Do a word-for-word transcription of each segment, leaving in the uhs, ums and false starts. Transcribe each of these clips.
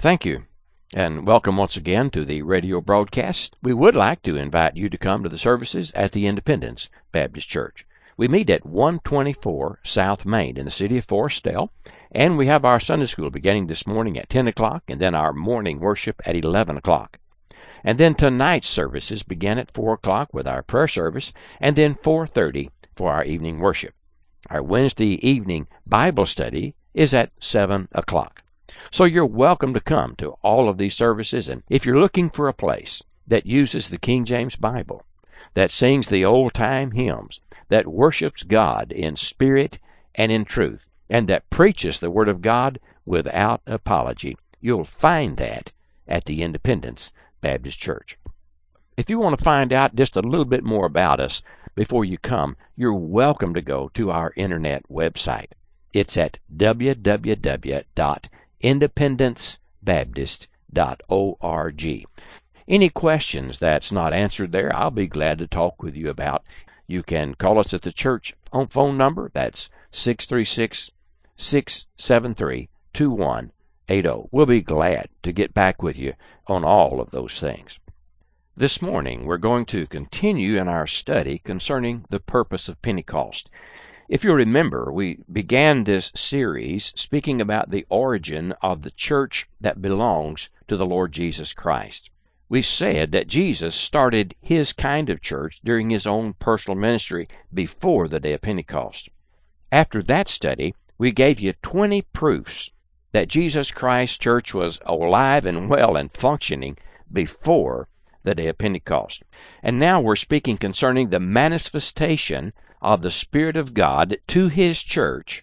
Thank you, and welcome once again to the radio broadcast. We would like to invite you to come to the services at the Independence Baptist Church. We meet at one twenty-four South Main in the city of Forestdale, and we have our Sunday school beginning this morning at ten o'clock, and then our morning worship at eleven o'clock. And then tonight's services begin at four o'clock with our prayer service, and then four thirty for our evening worship. Our Wednesday evening Bible study is at seven o'clock. So you're welcome to come to all of these services, and if you're looking for a place that uses the King James Bible, that sings the old-time hymns, that worships God in spirit and in truth, and that preaches the Word of God without apology, you'll find that at the Independence Baptist Church. If you want to find out just a little bit more about us before you come, you're welcome to go to our internet website. It's at w w w dot independence baptist dot org. Any questions that's not answered there, I'll be glad to talk with you about. You can call us at the church phone number. That's six three six, six seven three, two one eight zero. We'll be glad to get back with you on all of those things. This morning, we're going to continue in our study concerning the purpose of Pentecost. If you remember, we began this series speaking about the origin of the church that belongs to the Lord Jesus Christ. We said that Jesus started his kind of church during his own personal ministry before the day of Pentecost. After that study, we gave you twenty proofs that Jesus Christ's church was alive and well and functioning before the day of Pentecost. And now we're speaking concerning the manifestation of the Spirit of God to his church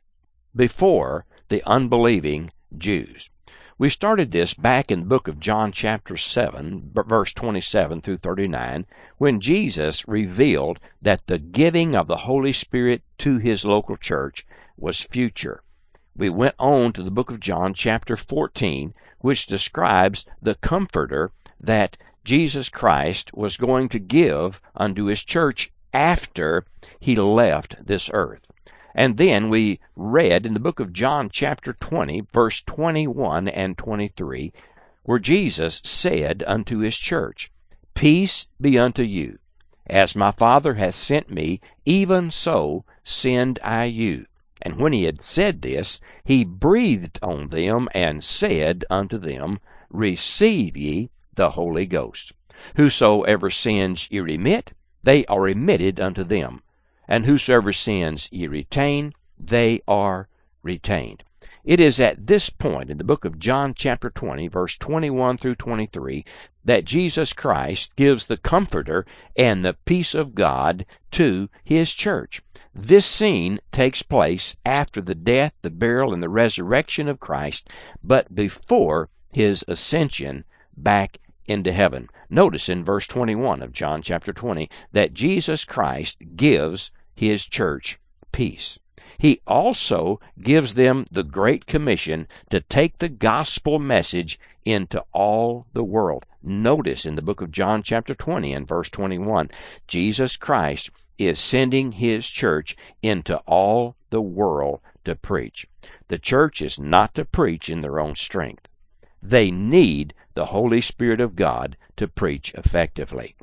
before the unbelieving Jews. We started this back in the book of John chapter seven, verse twenty-seven through thirty-nine, when Jesus revealed that the giving of the Holy Spirit to his local church was future. We went on to the book of John chapter fourteen, which describes the Comforter that Jesus Christ was going to give unto his church after he left this earth. And then we read in the book of John chapter twenty, verse twenty-one and twenty-three, where Jesus said unto his church, Peace be unto you. As my Father hath sent me, even so send I you. And when he had said this, he breathed on them and said unto them, Receive ye the Holy Ghost. Whosoever sins ye remit, they are remitted unto them. And whosoever sins ye retain, they are retained. It is at this point in the book of John chapter twenty, verse twenty-one through twenty-three, that Jesus Christ gives the Comforter and the peace of God to his church. This scene takes place after the death, the burial, and the resurrection of Christ, but before his ascension back into heaven. Notice in verse twenty-one of John chapter twenty that Jesus Christ gives his church peace. He also gives them the Great Commission to take the gospel message into all the world. Notice in the book of John chapter twenty and verse twenty-one, Jesus Christ is sending his church into all the world to preach. The church is not to preach in their own strength. They need the Holy Spirit of God to preach effectively.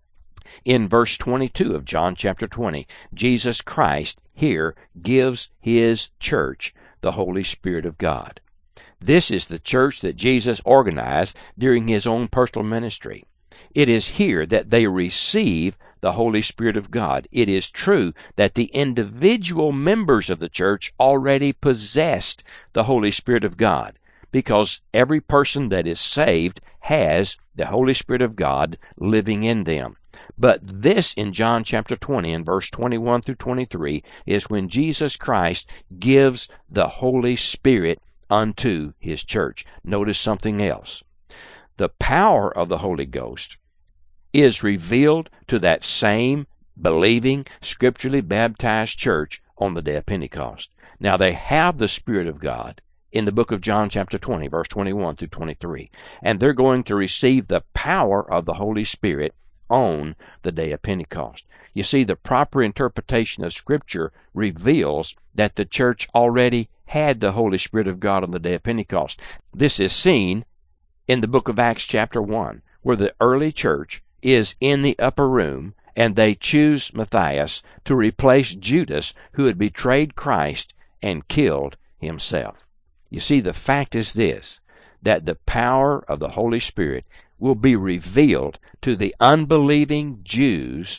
In verse twenty-two of John chapter twenty, Jesus Christ here gives his church the Holy Spirit of God. This is the church that Jesus organized during his own personal ministry. It is here that they receive the Holy Spirit of God. It is true that the individual members of the church already possessed the Holy Spirit of God, because every person that is saved has the Holy Spirit of God living in them. But this in John chapter twenty and verse twenty-one through twenty-three is when Jesus Christ gives the Holy Spirit unto his church. Notice something else. The power of the Holy Ghost is revealed to that same believing, scripturally baptized church on the day of Pentecost. Now they have the Spirit of God in the book of John chapter twenty, verse twenty-one through twenty-three. And they're going to receive the power of the Holy Spirit on the day of Pentecost. You see, the proper interpretation of Scripture reveals that the church already had the Holy Spirit of God on the day of Pentecost. This is seen in the book of Acts chapter one, where the early church is in the upper room, and they choose Matthias to replace Judas, who had betrayed Christ and killed himself. You see, the fact is this, that the power of the Holy Spirit will be revealed to the unbelieving Jews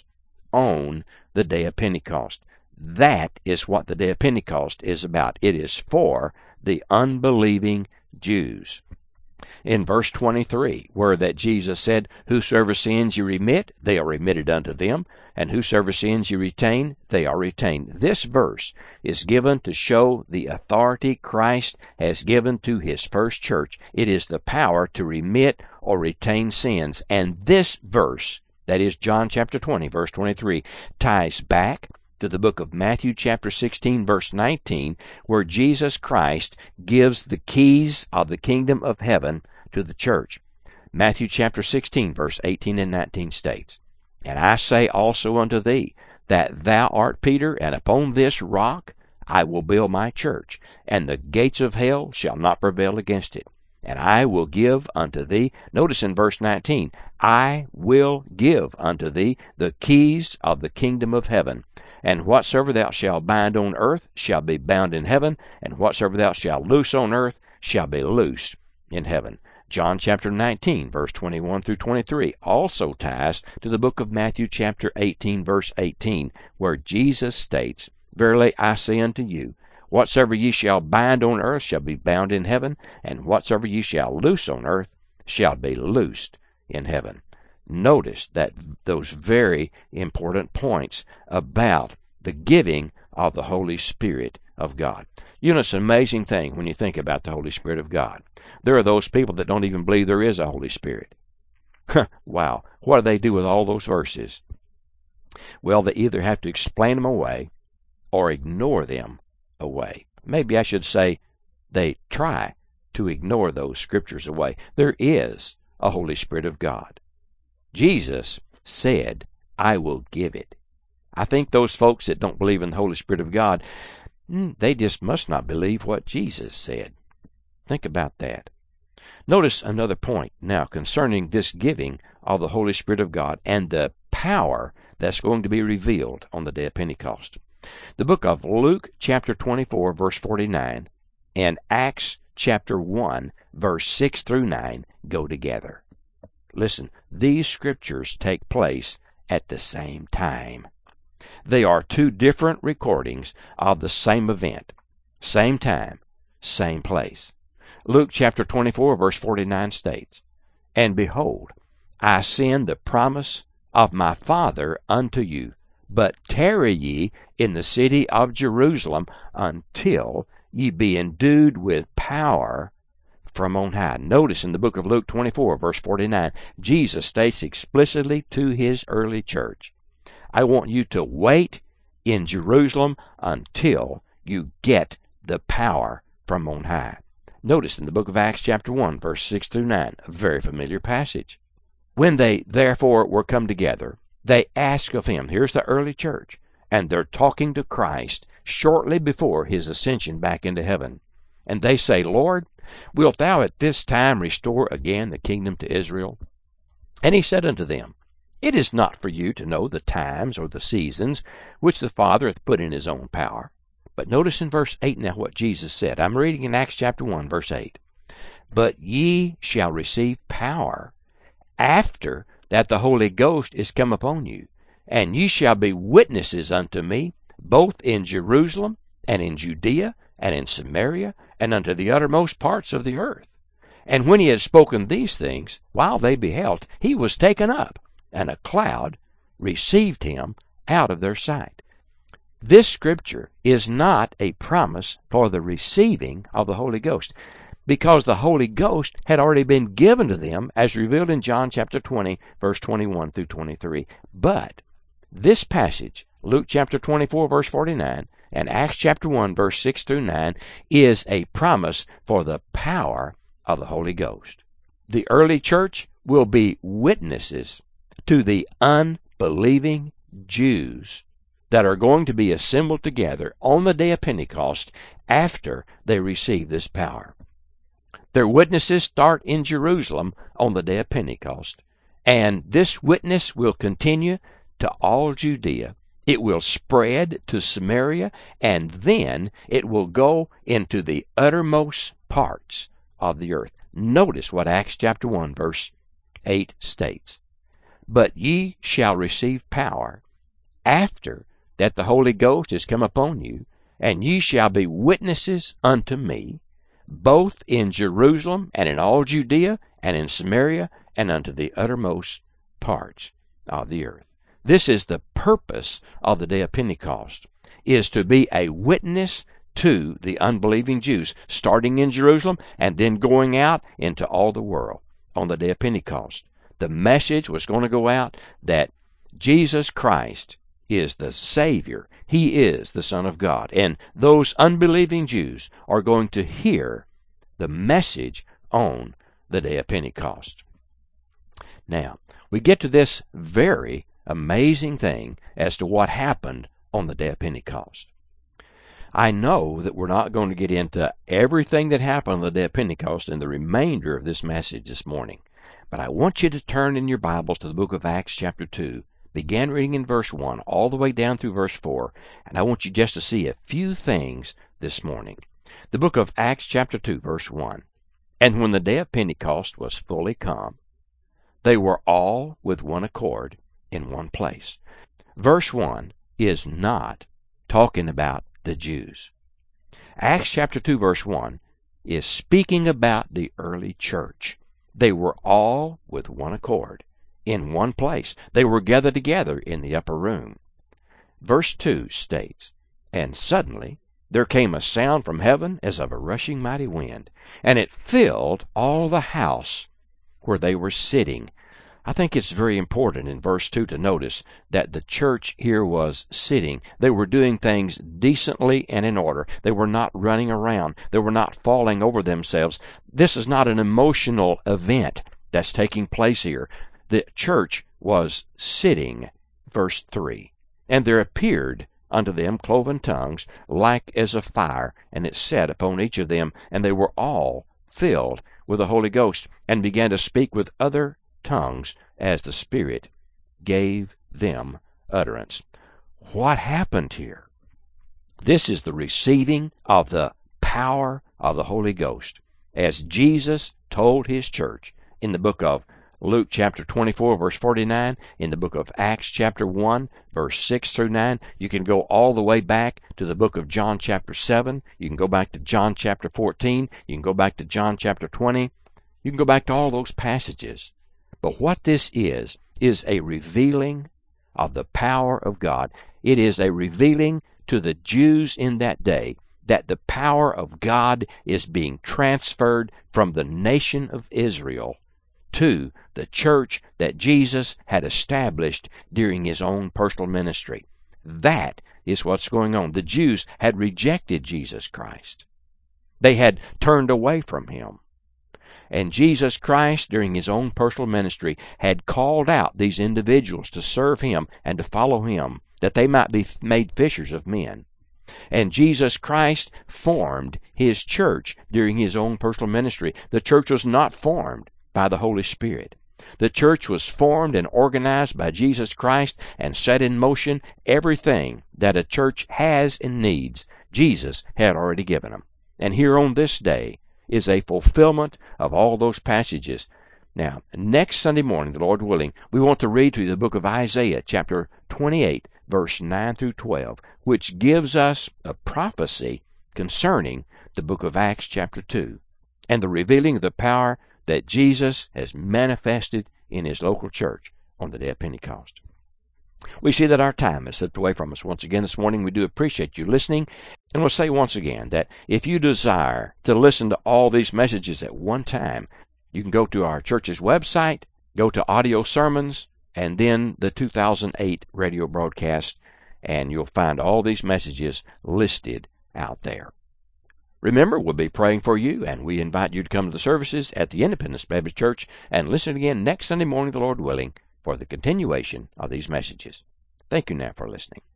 on the day of Pentecost. That is what the day of Pentecost is about. It is for the unbelieving Jews. In verse twenty-three, where that Jesus said, "Whosoever sins you remit, they are remitted unto them, and whosoever sins you retain, they are retained." This verse is given to show the authority Christ has given to his first church. It is the power to remit or retain sins. And this verse, that is John chapter twenty, verse twenty-three, ties back to the book of Matthew chapter sixteen, verse nineteen, where Jesus Christ gives the keys of the kingdom of heaven to the church. Matthew chapter sixteen, verse eighteen and nineteen states, "And I say also unto thee, that thou art Peter, and upon this rock I will build my church, and the gates of hell shall not prevail against it. And I will give unto thee," notice in verse nineteen, "I will give unto thee the keys of the kingdom of heaven. And whatsoever thou shalt bind on earth shall be bound in heaven, and whatsoever thou shalt loose on earth shall be loosed in heaven." John chapter nineteen, verse twenty-one through twenty-three, also ties to the book of Matthew chapter eighteen, verse eighteen, where Jesus states, "Verily I say unto you, whatsoever ye shall bind on earth shall be bound in heaven, and whatsoever ye shall loose on earth shall be loosed in heaven." Notice that those very important points about the giving of the Holy Spirit of God. You know, it's an amazing thing when you think about the Holy Spirit of God. There are those people that don't even believe there is a Holy Spirit. Wow, what do they do with all those verses? Well, they either have to explain them away or ignore them away. Maybe I should say they try to ignore those scriptures away. There is a Holy Spirit of God. Jesus said, "I will give it." I think those folks that don't believe in the Holy Spirit of God, they just must not believe what Jesus said. Think about that. Notice another point now concerning this giving of the Holy Spirit of God and the power that's going to be revealed on the day of Pentecost. The book of Luke chapter twenty-four, verse forty-nine, and Acts chapter one, verse six through nine go together. Listen, these scriptures take place at the same time. They are two different recordings of the same event, same time, same place. Luke chapter twenty-four, verse forty-nine states, "And behold, I send the promise of my Father unto you, but tarry ye in the city of Jerusalem until ye be endued with power from on high." Notice in the book of Luke twenty-four, verse forty-nine, Jesus states explicitly to his early church, "I want you to wait in Jerusalem until you get the power from on high." Notice in the book of Acts chapter one, verse six through nine, a very familiar passage. "When they therefore were come together, they asked of him," here's the early church, and they're talking to Christ shortly before his ascension back into heaven. And they say, "Lord, wilt thou at this time restore again the kingdom to Israel?" And he said unto them, "It is not for you to know the times or the seasons which the Father hath put in his own power." But notice in verse eight now what Jesus said. I'm reading in Acts chapter one, verse eight. "But ye shall receive power after that the Holy Ghost is come upon you, and ye shall be witnesses unto me, both in Jerusalem, and in Judea, and in Samaria, and unto the uttermost parts of the earth." And when he had spoken these things, while they beheld, he was taken up, and a cloud received him out of their sight. This scripture is not a promise for the receiving of the Holy Ghost, because the Holy Ghost had already been given to them as revealed in John chapter twenty, verse twenty-one through twenty-three. But this passage, Luke chapter twenty-four, verse forty-nine, and Acts chapter one, verse six through nine, is a promise for the power of the Holy Ghost. The early church will be witnesses to the unbelieving Jews that are going to be assembled together on the day of Pentecost after they receive this power. Their witnesses start in Jerusalem on the day of Pentecost. And this witness will continue to all Judea. It will spread to Samaria, and then it will go into the uttermost parts of the earth. Notice what Acts chapter one, verse eight states. But ye shall receive power after that the Holy Ghost is come upon you, and ye shall be witnesses unto me, both in Jerusalem and in all Judea and in Samaria and unto the uttermost parts of the earth. This is the purpose of the day of Pentecost, is to be a witness to the unbelieving Jews, starting in Jerusalem and then going out into all the world on the day of Pentecost. The message was going to go out that Jesus Christ is the Savior. He is the Son of God. And those unbelieving Jews are going to hear the message on the day of Pentecost. Now, we get to this very amazing thing as to what happened on the day of Pentecost. I know that we're not going to get into everything that happened on the day of Pentecost in the remainder of this message this morning, but I want you to turn in your Bibles to the book of Acts chapter two. Begin reading in verse one all the way down through verse four, and I want you just to see a few things this morning. The book of Acts chapter two, verse one. And when the day of Pentecost was fully come, they were all with one accord in one place. Verse one is not talking about the Jews. Acts chapter two, verse one is speaking about the early church. They were all with one accord in one place. They were gathered together in the upper room. Verse two states, And suddenly there came a sound from heaven as of a rushing mighty wind, and it filled all the house where they were sitting. I think it's very important in verse two to notice that the church here was sitting. They were doing things decently and in order. They were not running around. They were not falling over themselves. This is not an emotional event that's taking place here. The church was sitting, verse three. And there appeared unto them cloven tongues, like as of fire, and it sat upon each of them, and they were all filled with the Holy Ghost, and began to speak with other tongues as the Spirit gave them utterance. What happened here? This is the receiving of the power of the Holy Ghost, as Jesus told his church in the book of Luke chapter twenty-four, verse forty-nine, in the book of Acts chapter one, verse six through nine. You can go all the way back to the book of John chapter seven. You can go back to John chapter fourteen. You can go back to John chapter twenty. You can go back to all those passages. But what this is, is a revealing of the power of God. It is a revealing to the Jews in that day that the power of God is being transferred from the nation of Israel to the church that Jesus had established during his own personal ministry. That is what's going on. The Jews had rejected Jesus Christ. They had turned away from him. And Jesus Christ, during his own personal ministry, had called out these individuals to serve him and to follow him, that they might be made fishers of men. And Jesus Christ formed his church during his own personal ministry. The church was not formed by the Holy Spirit. The church was formed and organized by Jesus Christ and set in motion. Everything that a church has and needs, Jesus had already given them. And here on this day is a fulfillment of all those passages. Now, next Sunday morning, the Lord willing, we want to read through the book of Isaiah, chapter twenty-eight, verse nine through twelve, which gives us a prophecy concerning the book of Acts, chapter two, and the revealing of the power that Jesus has manifested in his local church on the day of Pentecost. We see that our time has slipped away from us once again this morning. We do appreciate you listening. And we'll say once again that if you desire to listen to all these messages at one time, you can go to our church's website, go to audio sermons, and then the two thousand eight radio broadcast, and you'll find all these messages listed out there. Remember, we'll be praying for you, and we invite you to come to the services at the Independence Baptist Church and listen again next Sunday morning, the Lord willing, for the continuation of these messages. Thank you now for listening.